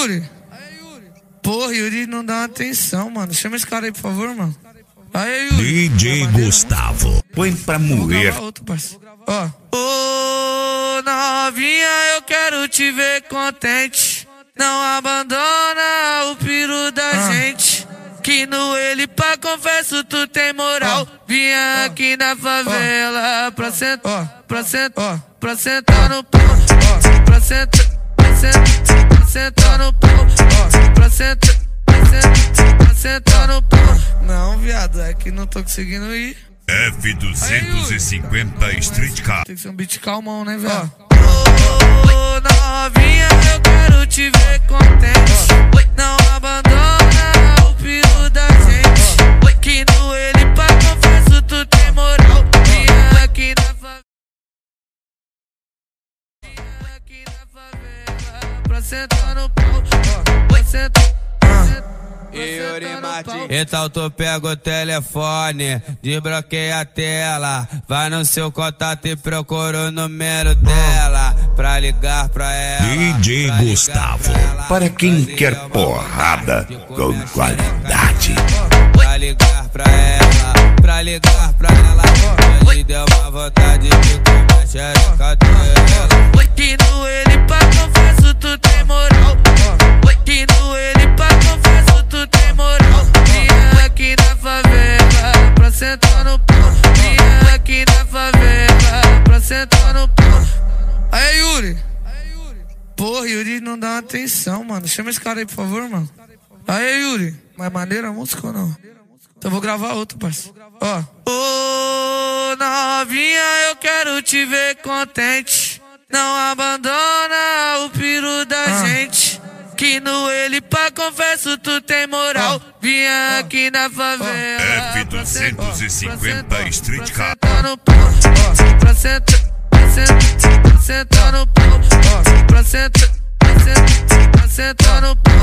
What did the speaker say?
Yuri. Porra, Yuri não dá atenção, mano. Chama esse cara aí, por favor, mano. Aí, Yuri. DJ Gustavo. Põe pra moer. Ó. Ô, novinha, eu quero te ver contente. Não abandona o piru da gente. Que no ele pá, confesso, tu tem moral. Vinha aqui na favela pra sentar, pra sentar no pau. Pra sentar no pau. Pra sentar no pau. Não, viado, é que não tô conseguindo ir. F250 Street Car. Tem que ser um beat calmão, né, velho? Ô, novinha, eu quero te ver contente. Não abandona o piru da gente. Que no ele pá, confesso, tu tem moral. Vinha aqui na favela pra sentar no pau. Pra sentar. Então tu pega o telefone, desbloqueia a tela, vai no seu contato e procura o número dela pra ligar pra ela. DJ Gustavo, para quem quer porrada com qualidade. Pra ligar pra ela, ele deu uma vontade de comer a xereca dela. Que no ele pá, confesso, tu tem moral. Que no ele pá, confesso, tu tem moral. Vinha aqui na favela pra sentar no pau. Vinha aqui na favela pra sentar no pau. Aí, Yuri. Porra, Yuri não dá atenção, mano. Chama esse cara aí, por favor, mano. Aí, Yuri. Mas maneira a música ou não? Então vou gravar outro, parceiro. Ó. Ô, novinha, eu quero te ver contente. Não abandona o piru da gente. Que no ele pá, confesso, tu tem moral. Vinha aqui na favela F250 Street Car. Pra sentar no pau. Pra sentar.